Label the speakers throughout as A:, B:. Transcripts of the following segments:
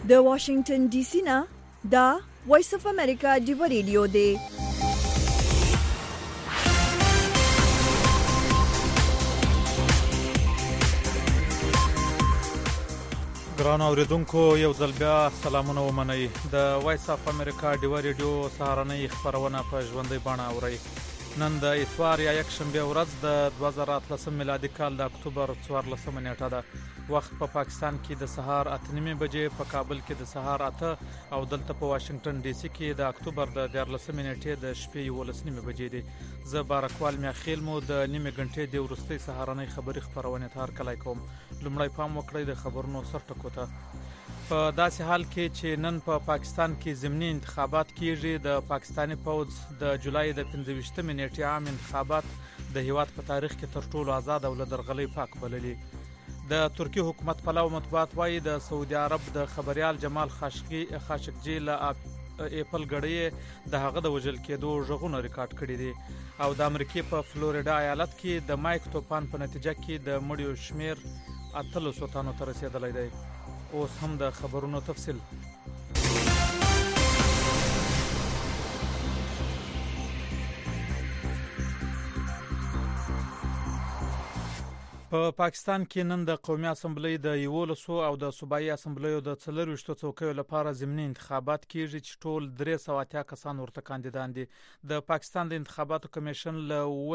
A: د واشنگټن ډي سي نه دا وایس اف امریکا ډیو ریډیو دی.
B: ګران اوریدونکو یو ځل بیا سلامونه ومنئ. د وایس اف امریکا ډیو ریډیو سهارنۍ خبرونه په ژوندۍ بڼه اورئ. نن د اتوار یا یکشنبه ورځ د 2013 میلادي کال د اکتوبر 14 نیټه ده. وخت په پاکستان کې د سهار 8:30 بجې، په کابل کې د سهار 8 او دلته په واشنگټن ډي سي کې د اکتوبر د 14 نیټې د شپې 11:30 بجې دي. زه بارکوال میاخیل مو د نیمه غنټې د ورستۍ سهارنۍ خبري خبرونه تار کلای کوم. لومړی پام وکړئ د خبرونو سرټکو ته. په داسې حال کې چې نن په پاکستان کې ضمني انتخابات کیږي، د پاکستاني پوځ د جولای د 15 نیټې عام انتخابات د هیواد په تاریخ کې تر ټولو آزاد او له درغلۍ پاک بللي. د ترکی حکومت پلو مطبوعات وایي د سعودي عرب د خبريال جمال خاشقجي له اپل غړي د هغه د وژل کېدو ژغونه ریکارډ کړي دي، او د امریکای په فلوریدا ایالت کې د مایک توپان په نتیجه کې د مړیو شمیر 800 تنو ته رسیدلی دی. اوس هم د خبرونو تفصیل. په پاکستان کې نن د قومي اسمبلی د 11 او د صوبایي اسمبلیو د 24 څوکیو لپاره ضمني انتخابات کیږي چې ټول 380 کسان ورته کاندیدان دي. د پاکستان د انتخاباتو کمیشن له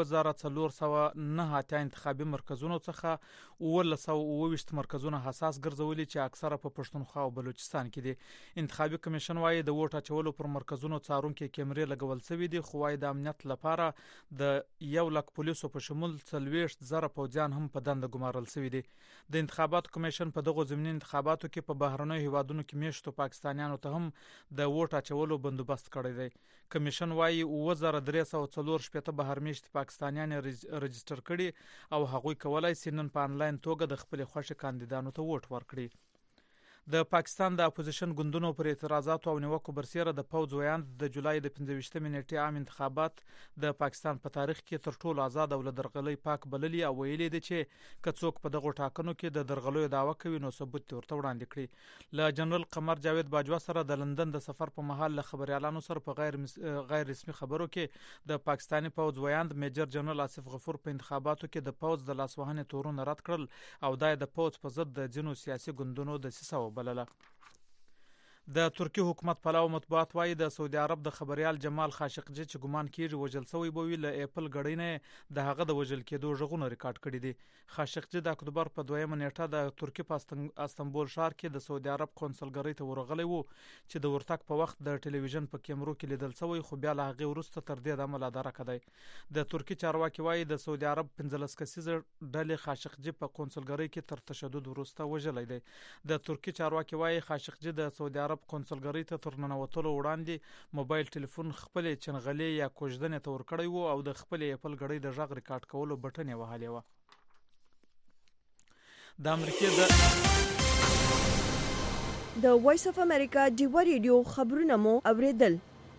B: 2409 انتخابي مرکزونو څخه 1920 مرکزونه حساس ګرځولي چې اکثره په پښتونخوا او بلوچستان کې دي. انتخابي کمیشن وايي د ووټ اچولو پر مرکزونو څارونکو کیمرې لګول شوې دي، خو وايي د امنیت لپاره د 100,000 پولیسو په شمول 40,000 پوځیان هم په دنده ګمارل شوی دي. د انتخاباتو کمیشن په دغه ضمني انتخاباتو کې په بهرنیو هیوادونو کې میشتو پاکستانیانو ته هم د ووټ اچولو بندوبست کړی دی. کمیشن وايي 2340 بهر میشت پاکستانیان رجستر کړي او هغوی کولای شي نن په انلاین توګه د خپل خوښه کاندیدانو ته ووټ ورکړي. د پاکستان د اپوزیشن ګوندونو پر اعتراضاتو او نیوکو برسیره د پوځ ویاند د جولای د 15 نیټې عام انتخابات د پاکستان په تاریخ کې تر ټولو آزاد او له درغلۍ پاک بللي، او ویلي دي چې کڅوک په دغه ټاکنو کې د درغلۍ دعوه کوي نو ثبوت ورته وړاندې کړي. له جنرال قمر جاوید باجوا سره د لندن د سفر په مهال له خبريالانو سره په غیر رسمي خبرو کې د پاکستاني پوځ ویاند میجر جنرال آصف غفور په انتخاباتو کې د پوځ د لاسوهنې تورونه رد کړل او د پوځ په ضد د ځینو سیاسي ګوندونو د سیسو بلله. د ترکی حکومت پلو مطبوعات وایي د سعودي عرب د خبريال جمال خاشقجي چې ګمان کیږي وژل شوی بوي له اپل غړي نه د هغه د وژل کېدو ژغونه ریکارډ کړي دي. خاشقجي د اکتوبر په 2 نیټه د ترکی په استانبول ښار کې د سعودي عرب قونسلګرۍ ته ورغلی وو چې د ورتګ په وخت د ټلویزیون په کیمرو کې لیدل شوی، خو بیا له هغه وروسته تر دې د عمل اداره کړی. د ترکی چارواکي وایي د سعودي عرب 15 کسیزه ډلې خاشقجي په قونسلګرۍ کې تر تشدد وروسته وژلې دی. د ترکی چارواکي وایي خاشقجي د سعودي عرب قونسلګرۍ ته تر ننوتلو وړاندې موبایل ټلیفون خپل چنغلې یا کوژدنې ته ورکړی وو او د خپل اپل غړي د غږ ریکارډ کولو بټن یې وهلی و. د امریکای
A: د وایس اف امریکا ډیو ریډیو خبرونه مو اوریدل.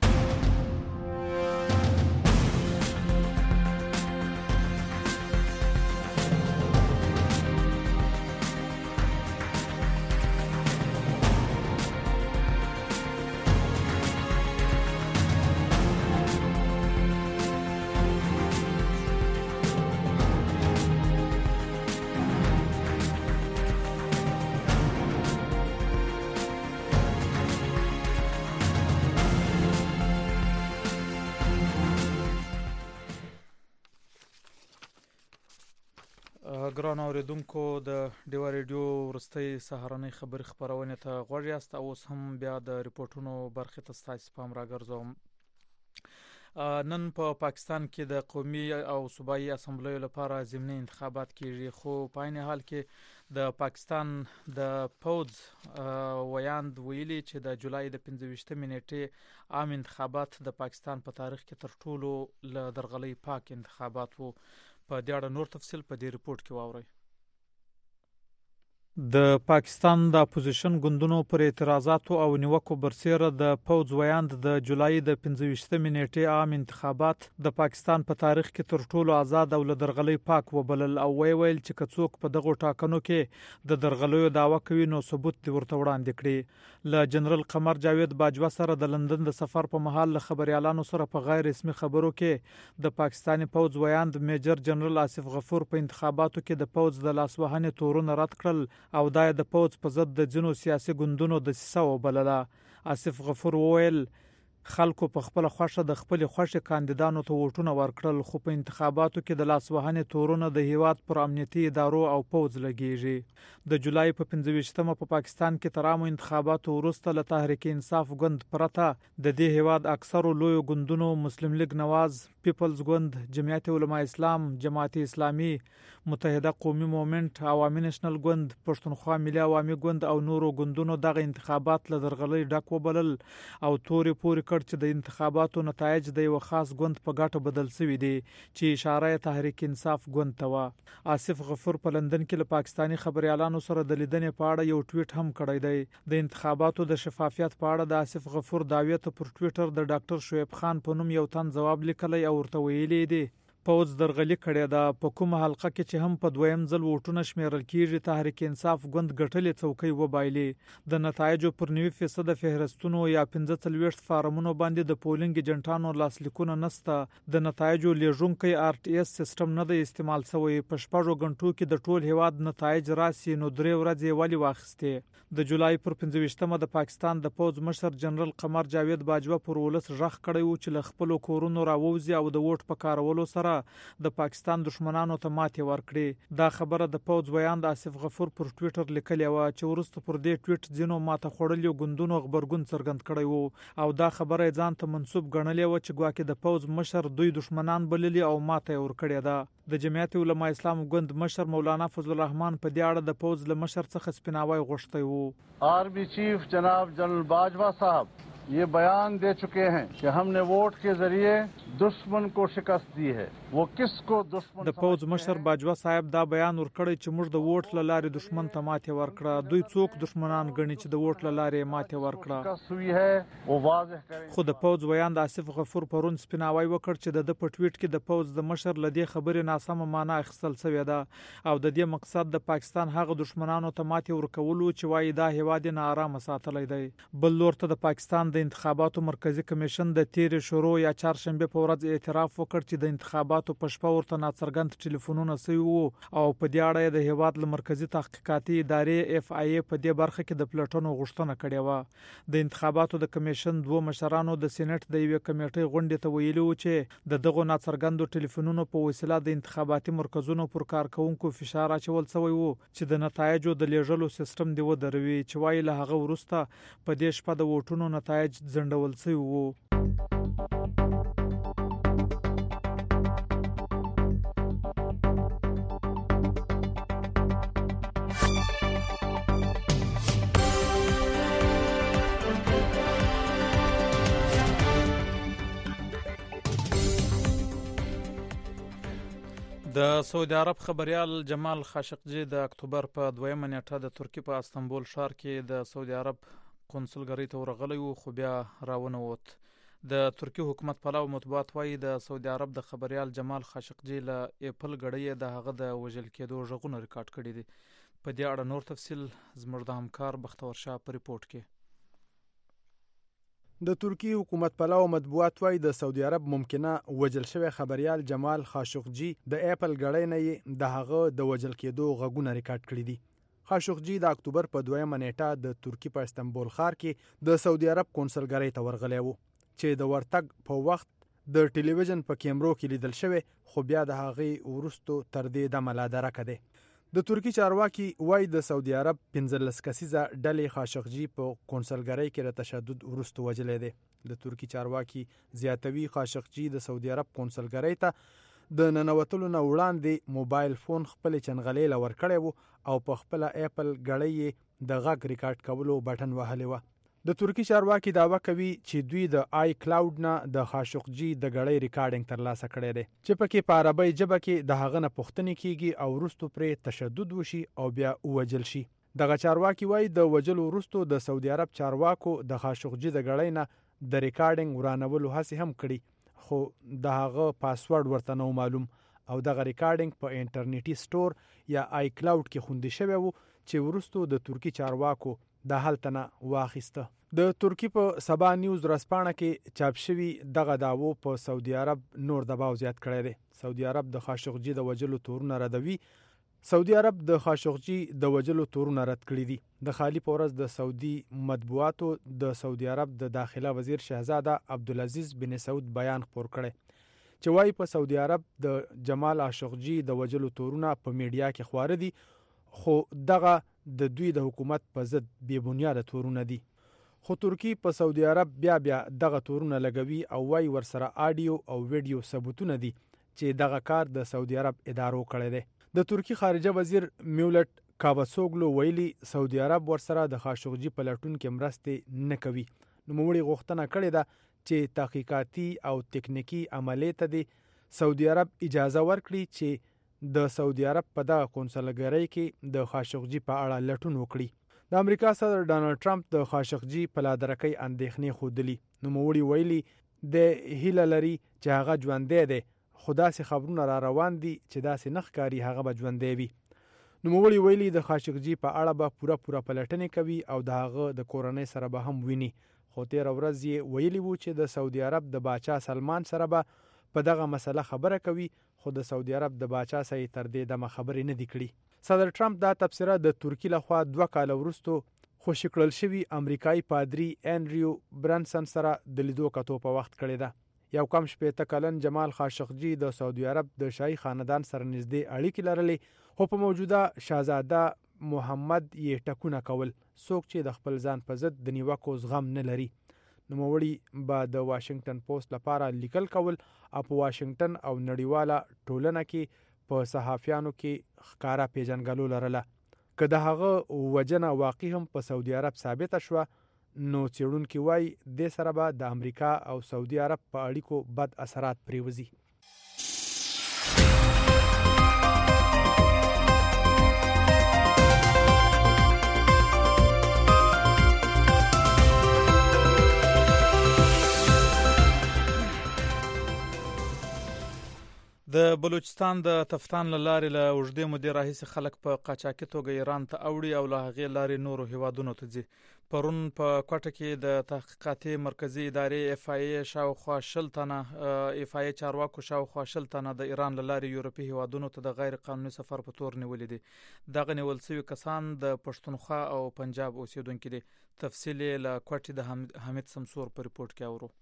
B: ګران اوریدونکو د ډیو ریډیو ورستۍ سهارنۍ خبري خبرونه ته غوږ یاست. اوس هم بیا د ریپورتونو برخه ته ستاسو پام راګرځوم. نن په پاکستان کې د قومي او صوبایي اسمبلیو لپاره ضمني انتخابات کیږي، خو په عین حال کې د پاکستان د پوځ ویاند ویلي چې د جولای د 15 نیټې عام انتخابات د پاکستان په تاریخ کې تر ټولو له درغلۍ پاک انتخابات وو. په دې اړه نور تفصیل په دې ریپورت کې واورئ. د پاکستان د اپوزیشن ګوندونو پر اعتراضاتو او نیوکو برسیره د پوځ ویاند د جولای د 25 نیټې عام انتخابات د پاکستان په تاریخ کې تر ټولو آزاد او له درغلۍ پاک وبلل او ویل چې کڅوک په دغه ټاکنو کې د درغلیو دعوه کوي نو ثبوت دی ورته وړاندې کړي. له جنرال قمر جاوید باجوا سره د لندن د سفر په مهال له خبريالانو سره په غیر رسمي خبرو کې د پاکستاني پوځ ویاند میجر جنرال آصف غفور په انتخاباتو کې د پوځ د لاسوهنې تورونه رد کړل او دا د پوځ په ضد د ځینو سیاسي ګوندونو د دسیسه وبلله. آصف غفور وویل خلکو په خپل خوښه د خپل خوښه کاندیدانو ته ووټونه ورکړل خو په انتخاباتو کې د لاسوهنې تورونه د هیواد پر امنیتي ادارو او پوځ لګیږي. د جولای په 25مه په پاکستان کې تر عامو انتخاباتو وروسته له تحریک انصاف ګوند پرته د دې هیواد اکثرو لوی ګوندونو مسلم لیگ نواز، پیپلز ګوند، جمعیت علماء اسلام، جماعت اسلامي، متحده قومي موومنت، عوامي نېشنل ګوند، پښتونخوا ملي عوامي ګوند او نورو ګوندونو دغه انتخابات له درغلۍ ډک وبلل او توري پوري چې د انتخاباتو نتایج د یو خاص ګوند په ګټه بدل شوی دي چې اشاره تحریک انصاف ګوند ته و. آصف غفور په لندن کې له پاکستاني خبريالانو سره د لیدنې په اړه یو ټویټ هم کړی دی. د انتخاباتو د شفافیت په اړه د آصف غفور دعوی ته پر ټویټر د ډاکټر شعیب خان په نوم یو تن جواب لیکلی او ورته ویلي دی پوځ درغلي کړې ده. په کومه حلقه کې چې هم په دویم ځل ووټونه شمیرل کیږي تحریک انصاف ګوند ګټلې څوکۍ وبایلي. د نتایجو پر 90% فهرستونو یا 45 فارمونو باندې د پولینګ ایجنټانو لاسلیکونه نشته. د نتایجو لیږونکی RTS سیستم نه دی استعمال شوی. په شپږو غنټو کې د ټول هیواد نتایج راسي نو 3 ورځې ولی واخستې. د جولای پر 25مه د پاکستان د پوځ مشر جنرال قمر جاوید باجوا پر ولس ژغ کړی و چې له خپل کورونو راووزي او د ووټ په کارولو سره د پاکستان دشمنانو ته ماتې ورکړي. دا خبره د پوځ ویاند آصف غفور پر ټویټر لیکلی و چې ورسته پر دې ټویټ ځینو ماته خوړلي ګوندونو خبرګون څرګند کړی وو او دا خبره ځان ته منسوب ګڼلې و چې ګواکې د پوځ مشر دوی دشمنان بللي او ماته ورکړې ده. د جمعیت علماء اسلام ګوند مشر مولانا فضل الرحمن په دې اړه د پوځ له مشر څخه سپیناوی غوښتی وو.
C: آرمی چیف جناب جنرل باجوا صاحب ये बयान दे चुके हैं कि हमने वोट के जरिए दुश्मन को शिकस्त दी है. वो किसको दुश्मन
B: د پوځ مشر باجوا صاحب دا بیان ورکړی چې موږ د ووټ له لارې دشمن ته ماتې ورکړه. دوی څوک دشمنان ګڼي چې د ووټ له لارې ماتې ورکړه. خو د پوځ ویاند آصف غفور پرون سپیناوی وکړ چې د په ټویټ کې د پوځ د مشر لدې خبرې ناسمه معنا اخیستل شوې ده او د دې مقصد د پاکستان هغه دشمنانو ته ماتې ورکولو چې وایي دا هیواد نه آرام ساتلی دی. بل لور ته د پاکستان د انتخاباتو مرکزی کمیشن د تیر شروع یا چهارشنبه په ورځ اعتراف وکړ چې د انتخاباتو په شپه ورته ناڅرګند ټلیفونونه سوي وو او په دې اړه د هیواد له مرکزی تحقیقاتي ادارې FIA په دې برخه کې د پلټنو غوښتنه کړې و. د انتخاباتو د کمیشن دوه مشرانو د سېنات د یوې کمیټې غونډې ته ویلي و چې د دغه ناڅرګندو ټلیفونونو په وسیله د انتخاباتي مرکزونو پر کارکونکو فشار اچول شوی وو چې د نتایجو د لیږلو سیستم دی ودروي چې وایي له هغه وروسته په دې شپه د ووټونو نتایج ځنډول شوي وو. د سعودي عرب خبريال جمال خاشقجي د اکتوبر په 2مه نیټه د ترکیې په استانبول ښار کې د سعودي عرب قونسلګری ته ورغلی و خو بیا راونه ووت. د ترکیې حکومت پلاو مطبوعات وایي د سعودي عرب د خبريال جمال خاشقجي له اپل غړی د هغه د وژل کېدو ژغونه ریکارډ کړي دي. په دې اړه نور تفصیل زموږ د همکار بختور شاه په ریپورت کې.
D: د ترکیې حکومت پلاو مطبوعات وایي د سعودي عرب ممکنه وژل شوی خبريال جمال خاشقجي د اپل غړی نه د هغه د وژل کېدو غږونه ریکارډ کړي دي. خاشقجي د اکتوبر په 2مه نیټه د ترکیې په استانبول ښار کې د سعودي عرب قونسلګری ته ورغلی و چې د ورتګ په وخت د ټلویزیون په کیمرو کې لیدل شوی خو بیا د هغې وروستو تر دې دمه لا درکه دی. د ترکیې چارواکي وایي د سعودي عرب 15 کسیزه ډلې خاشقجي په قونسلګری کې د تشدد وروسته وژلی دی. د ترکیې چارواکي زیاتوي خاشقجي د سعودي عرب قونسلګری ته د ننوتلو نه وړاندې موبایل فون خپل چنغلې له ورکړی و او په خپل اپل غړی د غږ ریکارډ کولو بټن وهلی و. د ترکیې چارواکي دعوه کوي چې دوی د آی کلاود نه د خاشقجي د غړی ریکارډینګ ترلاسه کړی دی چې پکې په عربی ژبه کې د هغه نه پوښتنې کیږي او وروسته پرې تشدد وشي او بیا ووژل شي. دغه چارواکي وایي د وجلو وروستو د سعودي عرب چارواکو د خاشقجي د ګړۍ نه د ریکارډینګ ورانولو هڅې هم کړي، خو د هغه پاسورډ ورته نه معلوم او دغه ریکارډینګ په انټرنیټي سټور یا آی کلاود کې خوندي شوی و چې وروستو د ترکی چارواکو د هلته نه واخیسته. د ترکی په سبا نیوز ورځپاڼه کې چاپ شوي دغه دعوو په سعودي عرب نور دباو زیات کړی دی. سعودي عرب د خاشقجي د وجلو تورونه ردوي. سعودي عرب د خاشقجي د وجلو تورونه رد کړي دي. د خالی په ورځ د سعودي مطبوعاتو د سعودي عرب د داخله وزیر شهزاده عبدالعزیز بن سعود بیان خپور کړی چې وایي په سعودي عرب د جمال خاشقجي د وجلو تورونه په میډیا کې خواره دي، خو دغه د دوی د حکومت په ضد بې بنیاده تورونه دي. خو ترکی په سعودي عرب بیا دغه تورونه لګوي او وایي ورسره آډیو او ویډیو ثبوتونه دي چې دغه کار د سعودي عرب ادارو کړی دی. د ترکی خارجه وزیر میولت کاواسوګلو ویلي سعودي عرب ورسره د خاشقجي په لټون کې مرستې نه کوي. نوموړي غوښتنه کړې ده چې تحقیقاتي او تکنیکی عملیې ته د سعودي عرب اجازه ورکړي چې د سعودي عرب په دغه قونسلګرۍ کې د خاشقجي په اړه لټون وکړي. د امریکا صدر ډانلډ ټرمپ د خاشقجي په لادرکۍ اندېښنې ښودلي. نوموړي ویلي د هیله لري چې هغه ژوندی دی، خو داسې خبرونه را روان دي چې داسې نه ښکاري هغه به ژوندی وي. نوموړي ویلي د خاشقجي په اړه به پوره پلټنې کوي او د هغه د کورنۍ سره به هم ویني. خو تېره ورځ یې ویلي وو چې د سعودي عرب د باچا سلمان سره به په دغه مسله خبره کوي، خو د سعودي عرب د باچا سره تر دې دمه خبرې نه دي کړي. صدر ټرمپ دا تبصره د ترکی لخوا 2 کاله وروستو خوشي کړل شوي امریکایي پادري انډریو برنسن سره د لیدو کتو په وخت کړی ده. یو کم 80 کلن جمال خاشقجي د سعودي عرب د شاهي خاندان سره نږدې اړیکې لرلې، خو په موجوده شاهزاده محمد یې ټکونه کول، څوک چې د خپل ځان په ضد د نیوکو زغم نه لري. نوموړي به د واشنگټن پوسټ لپاره لیکل کول او په واشنگټن او نړیواله ټولنه کې په صحافیانو کې ښکارا پیژنګلو لرله. که د هغه وجنه واقع هم په سعودي عرب ثابته شوه، نو څېړونکي وایي دې سره به د امریکا او سعودي عرب په اړیکو بد اثرات پرېوځي.
B: د بلوچستان د تفتان له لارې له اوږدې مودې راهیسې خلک په قاچاقي توګه ایران ته اوړي او له هغې لارې نورو هیوادونو ته ځي. پرون په کوټه کې د تحقیقاتي مرکزي ادارې اف آی ای شاوخوا 10 تنه اف آی ای چارواکو شاوخوا 10 تنه د ایران له لارې یورپي هیوادونو ته د غیر قانوني سفر په تور نیولې دي. دغه نیول شوي کسان د پښتونخوا او پنجاب اوسیدونکي دي. تفصیل له کوټې د حمید سمسور په ریپورت کې اورو.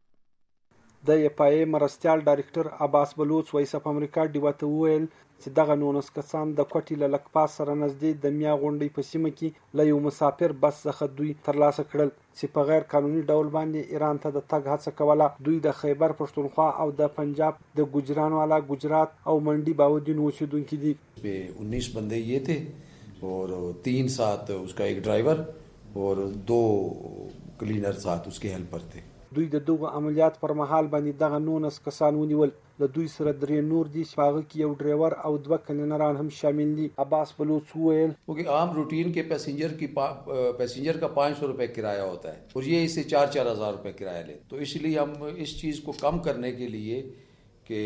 E: د یپای مرستیال ډایرکټر عباس بلوچ وایسپ امریکا ډیوته ویل چې دغه 19 کسان د کوټې له لکپاس سره نږدې د میا غونډۍ په سیمه کې له یو مسافر بس څخه دوی ترلاسه کړل چې په غیر قانوني ډول باندې ایران ته د تګ هڅه کوله. دوی د خیبر پښتونخوا او د پنجاب د گجرانوالا گجرات او منډي باودین اوسیدونکي دي.
F: 19 बंदे ये थे और 3 साथ उसका एक ड्राइवर और 2 क्लीनर साथ उसके हेल्पर थे.
E: دوی د دغه عملیات پر مهال باندې دغه 19 کسان ونیول. له دوی سره 3 نور دي چې هغه کې یو ډرایور او 2 کلینران هم شامل دي. عباس بلوچ ویل
F: क्योंकि आम रूटीन के पैसेंजर का 500 रुपए किराया होता है और ये इससे 4-4 हज़ार रुपए किराया ले, तो इसलिए हम इस चीज़ को कम करने के लिए कि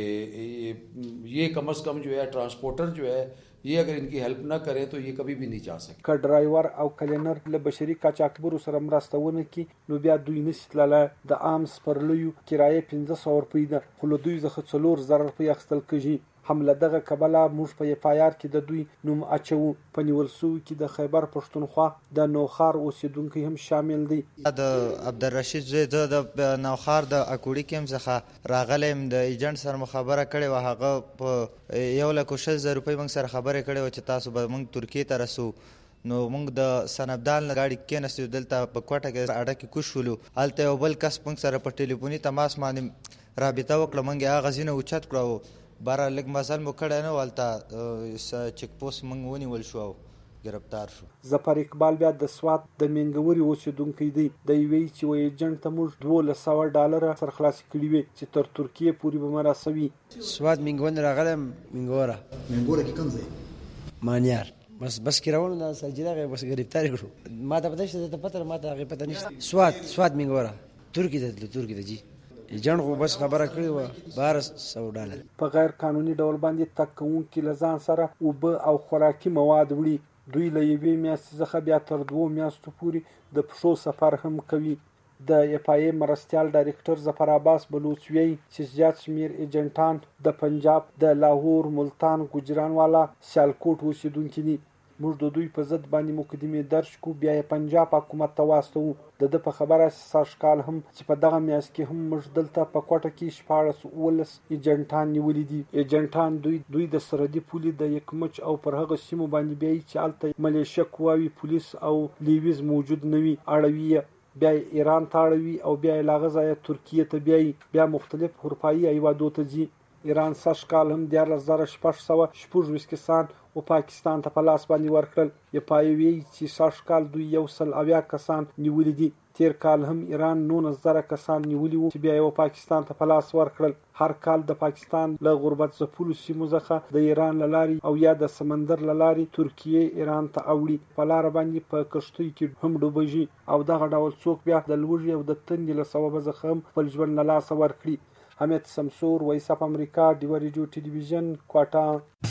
F: ये कम से कम जो है ट्रांसपोर्टर जो है ये अगर इनकी हेल्प ना करें तो ये कभी भी नहीं जा सकते.
E: که ډرایور او کلینر له بشري قاچاقبرو سره مرسته ونه کړي نو بیا دوی نشي تللی. د عام سپرلیو کرایه 1500 روپۍ ده، خو له دوی څخه 4000 روپۍ اخیستل کېږي. هم له دغه کبله موږ په اف آی آر کې د دوی نوم اچوو. په نیول سوي کې د خیبر پښتونخوا د نوخار اوسیدونکي هم شامل دي.
G: د عبدالرشید زوی د نوخار د اکوړي کیم څخه راغلم. د ایجنټ سره مخابره کړې و، هغه په 1,60,000 روپۍ موږ سره خبرې کړې و چې تاسو به موږ ترکیې ته رسو. نو موږ د سنبدال غاړي کې نستو دلته په کوټه کې اړه کې کوشولو. هلته یو بل کس موږ سره په ټلیفوني تماس باندې رابطه وکړه. موږ هغه ځینه اوچت کړو، باره لږ مزل مو کړی نه، هلته چک پوسټ موږ ونیول شو او گرفتار شو.
E: ظفر اقبال بیا د سوات د مینګوري اوسیدونکی دی. د یوې چې و ایجنټ ته موږ $1200 سرخلاصي کړي وي چې تر ترکیې پورې به مرسوي.
H: سوات مینګون راغلم. مینګوره کې کوم ځای؟ مانیار. بس کراونه دا سجده بس گرفتار کړو ما ته پته شته ته پته ما ته هغه پته نشته سواد منګوره ترکی ته جی جن خو بس خبره کړې و $1200
E: په غیر قانوني ډول باندې تګ کوونکي له ځان سره اوبه او خوراکي مواد وړي دوی له یوې میاشتې څخه بیا تر 2 میاشتو پورې د پښو سفر هم کوي د FIA مرستیال ډایرکټر ظفر عباس بلوچ وایي چې زیات شمیر ایجنټان د پنجاب د لاهور ملتان ګجرانوالا سیالکوټ اوسیدونکي دي موږ د دوی په ضد باندې مقدمې درج کو بیا یې پنجاب حکومت ته واستو د په خبره ساشکال هم چې په دغه میاشت کې هم موږ دلته په کوټه کې 14 ایجنټان نیولې دي ایجنټان دوی د سرحدي پولي د یکمچ او پر هغه سیمو باندې بیا چې الته ملیشیا قواوي پولیس او لیویز موجود نوي اړوي بیا ایران ته اړوي او بیا لاغزه ترکیه ته بیا مختلف اروپایي هیوادو ته ځي ایران ساشکال هم 14626 کسان او پاکستان ته په لاس باندې ورکړل یپایوي چې ساشکال دوی 100 کسان نیولې دي تیر کال هم ایران 9000 کسان نیولي وو چې بیا یو پاکستان ته په لاس ورکړل هر کال د پاکستان له غربت ځپلو سیمو څخه د ایران لاري او یا د سمندر لاري ترکیه ایران ته اوړي په لار باندې په کشتۍ کې هم ډوبېږي او دغه ډول څوک بیا د لوږې او د تندې له سببه څخه خپل ژوند له لاسه ورکړي حمید سمسور وایس اف امریکا ډیو ریډیو ټلویزیون کوټه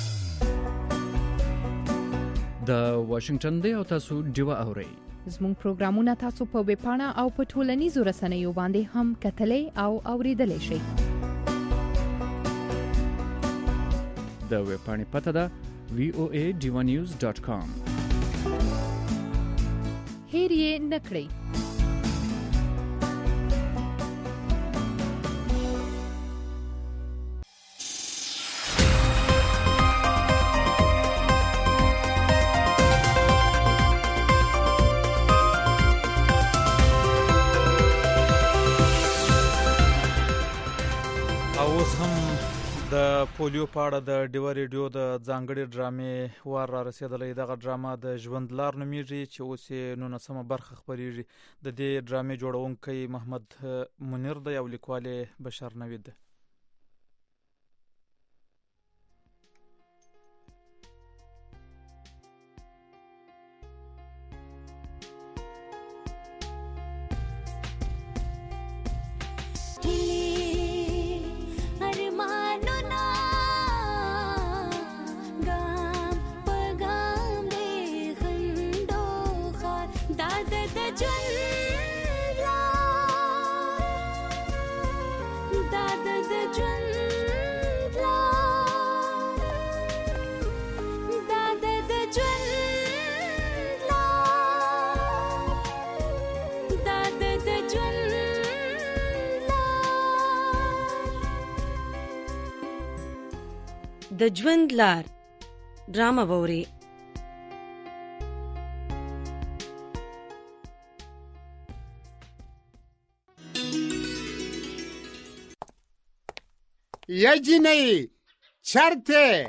I: د واشنگټن دی او تاسو ډیو اورئ
J: زموږ پروګرامونه تاسو په ویب پاڼه او په ټولنیزو رسنیو باندې هم کتلې او اوریدلې شئ
I: د ویب پاڼې پته ده voanews.com
J: هیر یې نکړئ
B: د پولیو په اړه د ډیو ریډیو د ځانګړي ډرامې وار را رسیدلې دغه ډرامه د ژوندلار نومیږي چې اوس یې 19مه برخه خبرېږي د دې ډرامې جوړونکی محمد منیر دی او لیکوال بشر نوید دی
K: د ژوند لار ډرامه ووري
L: یجینی چرته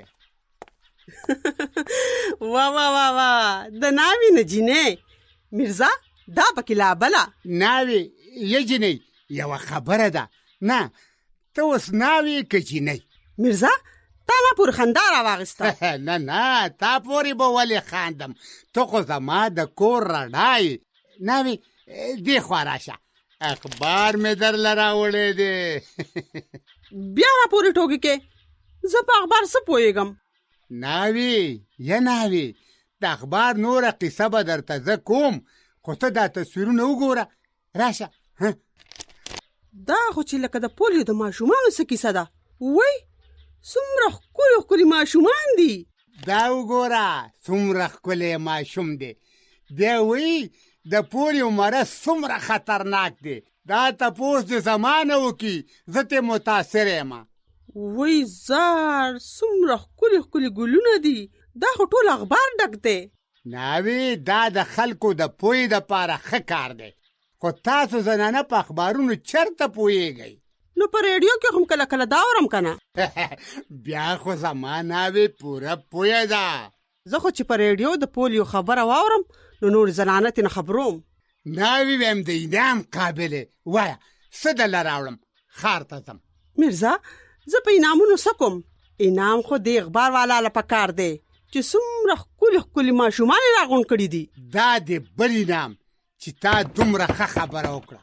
M: وا وا وا وا د ناوی نه جینې مرزا دا پکې لا بلا
L: ناوی یجینی یو خبره ده نه ته اوس ناوی کجینی
M: مرزا تا ما پور خندار واغسته
L: نه تا پوری به ولی خاندم تو خو زما د کور رډای ناوی دی خواراشه اخبار می در لراوړې دي
M: بیا را پوری ټوکی کې زه په اخبار څه پوهیږم
L: ناوی یا ناوی د اخبار نور قصه به درته زه کوم خو ته دا تصویرونه وګوره راشه
M: دا خو چې لکه د پولیو د ماشومانو څه کیسه ده وای څومره ښکلي ماشومان دي
L: دا وګوره څومره ښکلی ماشوم دی بیا وایي د پولیو مرض څومره خطرناک دی دا تپوس د زمانه وکي زه ترې متاثر یم
M: وای زار څومره ښکلي ګلونه دي دا خو ټول اخبار ډک دی
L: ناوی دا د خلکو د پوهې دپاره ښه کار دی خو تاسو زنانه په اخبارونو چرته پوهیږئ
M: نو په ریډیو کې هم کله کله دا اورم کنه
L: بیا خو زما ناوی پوره پوهه ده
M: زه خو چې په ریډیو د پولیو خبره واورم نو نور زنانه ترې نه خبروم
L: ناوی ویم د انعام قابلې وایه څه دله راوړم ښار ته ځم
M: مرزا زه په انعامونو څه کوم انعام خو د اخبار والا له پکار دی چې څومره ښکلي ښکلي ماشومان یې راغونډ کړي دي.
L: دا دې بل انعام چې تا دومره ښه خبره وکړه.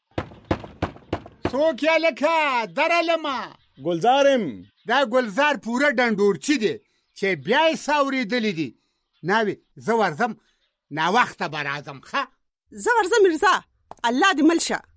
L: څوک یا لکه درالمه
N: ګلزارم.
L: دا ګلزار پوره ډنډورچي دی چې بیا یې سا اورېدلي دي. ناوې زه ورځم، ناوخته به راځم. ښه
M: زه ورځم میرزا، الله دې مل شه.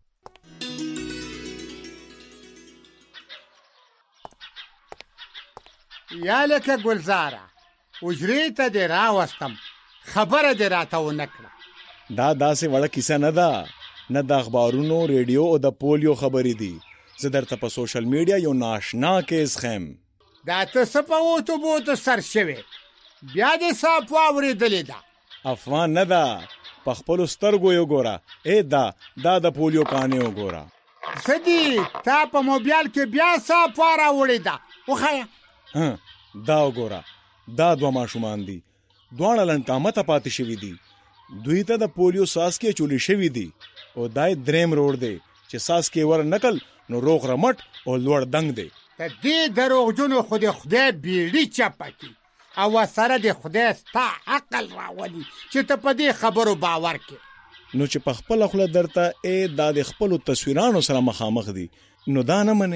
L: یا لکه ګلزاره اجرې ته دې راوستم، خبره دې راته ونه کړه.
N: دا داسې وړه کیسه نه ده، نه د اخبارونو، ریډیو او د پولیو خبرې دي. زه درته په سوشل میډیا یو ناشنا کیس خیم.
L: دا ته څه په اوتو بوتو سر شوې، بیا دې څه افوا اورېدلې ده؟
N: افوا نه ده، په خپلو سترګو یې وګوره. دا د پولیو کانې وګوره.
L: څه دي تا په موبایل کې بیا څه افوا راوړې ده؟ وښیه.
N: دا وګوره، دا دوه ماشومان دي، دواړه لنډقامته پاتې شوي دي. دوی ته د پولیو څاڅکي چولې شوي دي او دا یې دریم روډ دی چې څاڅکي ور نکل نو روغ رمټ او لوړ دنګ دی.
L: د دې دروغجنو خو د خدای بیړي چپه کړي او سره د خدای ستا عقل راولي چې ته په دې خبرو باور کې.
N: نو چې په خپله خوله درته دا د خپلو تصویرانو سره مخامخ دي، نو دا نه منې؟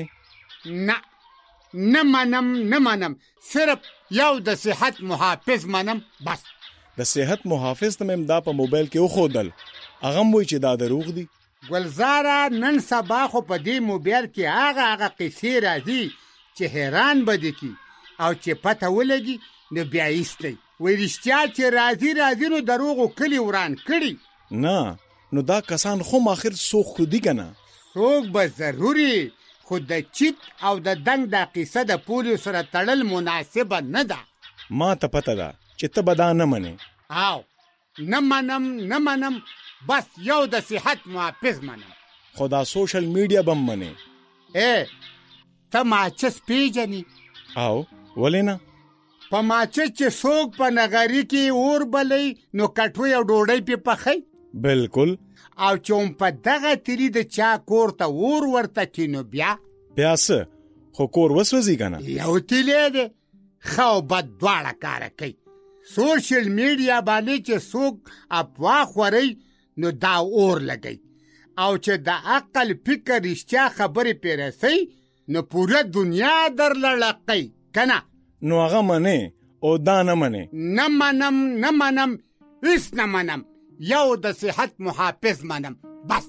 L: نه منم، صرف یو د صحت محافظ منم بس.
N: د صحت محافظ ته مې دا په موبایل کې وښودل، هغه هم وایي چې دا دروغ دي.
L: ګلزاره نن سبا خو په دې موبایل کې هغه قصې راځي چې حیران به دې کي او چې پته ولګي نو بیا ایستی. وایي رښتیا چې راځي نو دروغو کلي وران کړي.
N: نه نو دا کسان خو آخر څوک خو دي که نه؟
L: څوک به ضروري، خو د چیت او د دنګ دا قصه د پولیو سره تړل مناسبه نه ده.
N: ما ته پته ده چې ته به دا نه منې.
L: او نه منم بس یو د صحت محافظ منم.
N: خو دا سوشل میډیا به منې؟
L: ته ماچس پیژنې؟
N: او ولې نه؟
L: په ماچس چې څوک په نغري کې اور بلی نو کټوی او ډوډۍ پې پخی.
N: بالکل.
L: او چې هم په دغه تیری د چا کور ته اور ورته کړي نو بیا
N: څه؟ خو کور وسوځي که نه؟
L: یو تیلی دی، ښه او بد دواړه کاره کوي. سوشل میډیا باندې چې څوک افوا خورئ نو دا اور لګئ، او چې د عقل فکر رښتیا خبرې پې رسئ نو پوره دنیا درله لقئ که نه؟
N: نو هغه منې او دا نه منې؟
L: نه منم هیڅ نه منم، یو د صحت محافظ منم بس.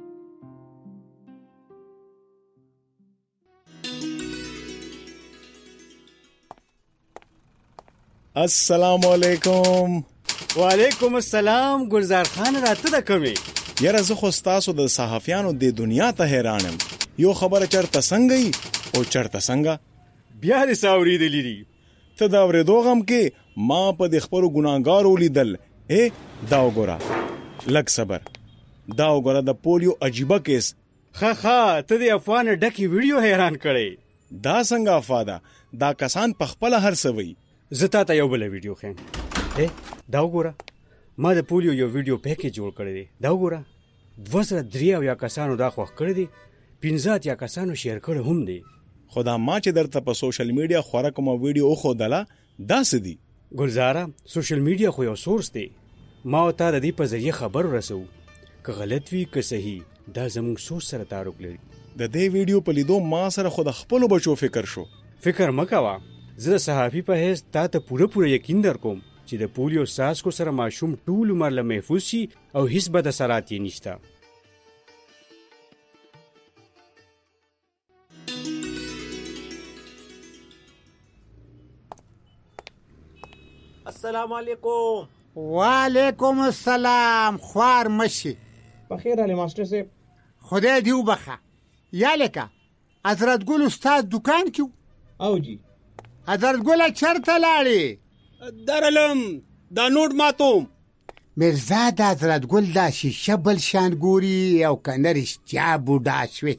N: السلام علیکم.
O: وعلیکم السلام. ګلزار خان راته ده کمې؟
N: یاره زه خو ستاسو د صحافیانو د دنیا ته حیرانم. یو خبره چرته څنګه ای او چرته څنګه؟
O: بیا دې څه اورېدلي دي؟
N: ته د اورېدو غم کې ما په د خپلو ګناهګارو لیدل. دا وګوره، لږ صبر، دا وګوره د پولیو عجیبه کیس.
O: ښه ته د افوا نه ډکې ویډیو حیران کړی.
N: دا څنګه افوا ده؟ دا کسان په خپله هر څه وایي.
O: زه تا ته یو بله ویډیو ښیم. دا وګوره، ما د پولیو یو ویډیو پیکیج جوړ کړی دی. دا وګوره، 203 کسانو دا خوښ کړی دی، 15 کسانو شیر کړی هم دی.
N: خو دا ما چې درته په سوشل میډیا خوره کومه ویډیو وښودله دا څه دي؟
O: ګلزاره سوشل میډیا خو یو سورس دی، ما او تا د دې په ذریعه خبر ورسوو، که غلط وي که صحیح دا زموږ سوچ سره تعلق لري.
N: د دې ویډیو په لیدو ما سره خو د خپلو بچو فکر شو.
O: فکر مه کوه، زه د صحافي په حیث تا ته پوره یقین در کوم چې د پولیو څاڅکو سره ماشوم ټول عمر له محفوظ شي او هیڅ بد اثرات یې نشته.
P: السلام علیکم.
L: وعلیکم السلام. خوار مشي.
P: بخیر علی ماسټر صاحب.
L: خدای دې وبخه. یا لکه حضرت ګل استاد دکان کې
P: او جی
L: حضرت ګل چرته لاړې؟
P: درلم دا نوټ ماتوم.
L: مرزا د حضرت ګل دا شیشه بل شان ګوري او کنه رښتیا بوډا شوې.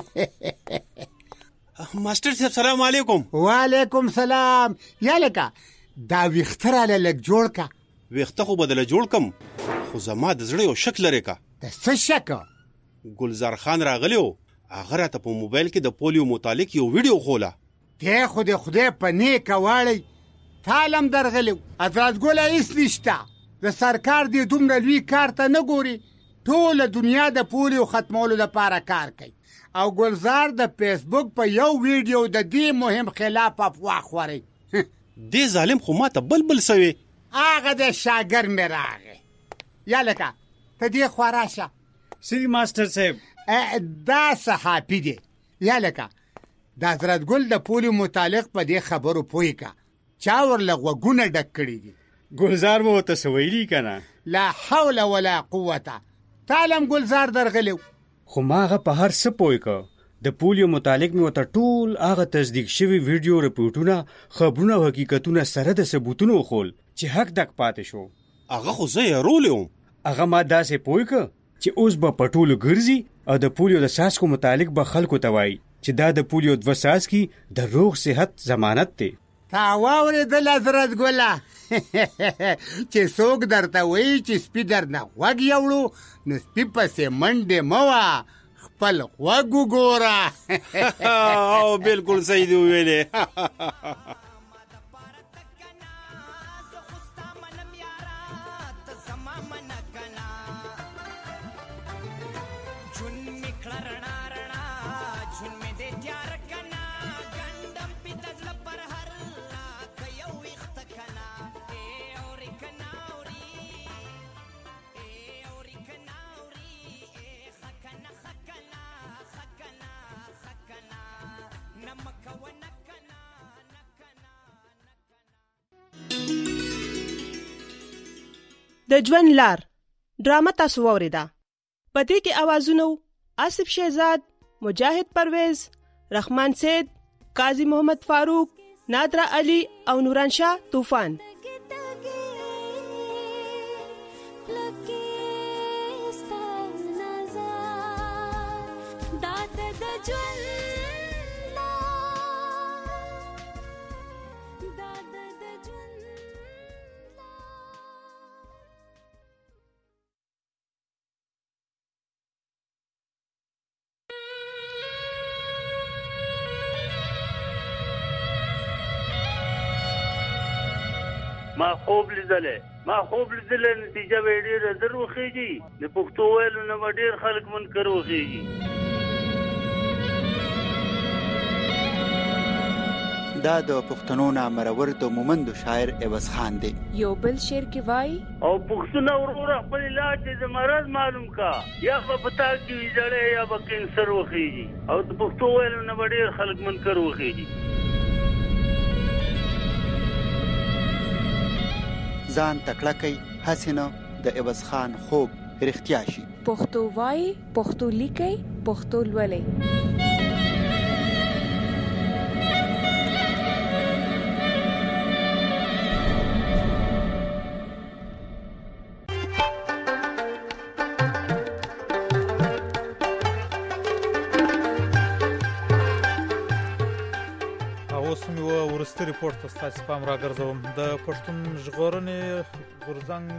P: ماسټر صاحب سلام علیکم.
L: وعلیکم سلام. یا لکه دا ویښته راله لږ جوړ که.
P: ویښته خو بدله جوړ کم، خو زما د زړه یو شک لرې که.
L: د څه شک؟
P: ګلزار خان راغلی و، هغه راته په موبایل کې د پولیو متعلق یو ویډیو خوله.
L: دی خو د خدای په نیکه واړی تالم درغلی حضرت ګله هیڅ نشته د سرکار دې دومره لوی کار ته نه ګوري ټوله دنیا د پولیو ختمولو لپاره کار کوي او ګلزار د فیسبوک په یو ویډیو د دې مهم خلاف افواه خوري
P: دې ظالم خو ماته بلبل سوی
L: هغه د شاګر مې راغی یا لکه ته دې خوا راشه
O: سری ماسټر صاحب
L: دا صحافي دی یا لکه د حضرت ګل د پولیو متعلق په دې خبرو پوهی کا چا ورله غوږونه ډک کړي دي
O: ګلزار مو ته سویلی کنه
L: لا حول ولا قوه تعلم ګلزار درغلی
O: خو ما هغه په هر څه پوه کو د پولیو متعلق مې ورته ټول هغه تصدیق شوي ویډیو رپورټونه خبرونه او حقیقتونه سره د ثبوتونو وښول چې حق دک پاتې شو
P: هغه خو زه یې وم
O: هغه ما داسې پوه کو چې اوس به په ټولو ګرځي او د پولیو د څاڅکو متعلق به خلکو ته وایي چې دا د پولیو 2 څاڅکي د روغ صحت ضمانت دی
L: تا واورېدل حضرت ګله چې څوک درته وایي چې سپي درنه غوږ یوړو نو سپي پسې منډې مه وه خپل غوږ وګوره
P: او بالکل صحیح دی ویلې
M: د ژوند لار ډرامه تاسو واوریده په دې کې اوازونه آصف شهزاد مجاهد پرویز رحمان سید قاضی محمد فاروق نادرا علی او نوران شاه طوفان
Q: ما خوب لیدلې نتیجه به ډېره زر وخیږي د پښتو ویلو نه به ډېر خلک منکر وخیږي
R: دا د پښتنو نامرور د مومندو شاعر عوض خان دی
S: یو بل شعر کې وای
Q: او پښتون وروره خپل علاج د مرض معلوم کا یا په پتا کې ویځړې یا به کینسر وخیږي او د پښتو ویلو نه به ډېر خلک منکر وخیږي
R: ځان تکړه کوي هسې نه د عوض خان خوب رښتیا شي
S: پښتو وای پښتو لیکي پښتو لولي
B: ورسته ریپورت تاسو پام راګرځوم د پښتون ژغورنې غورځنګ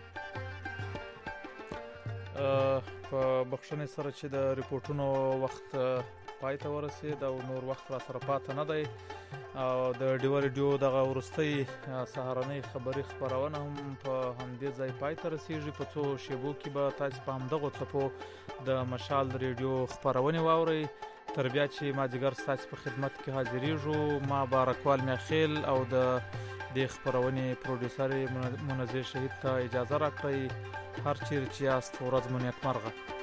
B: په بخښنې سره چې د ریپورتونو وخت پای ته ورسید او نور وخت را سره پاتې نه دی او د ډیو ریډیو دغه ورستۍ سهارنۍ خبري خبرونه هم په همدې ځای پای ته رسیږي په څو شیبو کې به تاسو په همدغه څپو د مشال ریډیو خبرونه واورئ تر بیا چې ما جګر ستاسو په خدمت کې حاضرېږو ما بارکوال میخیل او د دې خبرونې پروډوسر منزل شهید ته اجازه راکړئ هر چیرې چې یاست ورځ مو نیکمرغه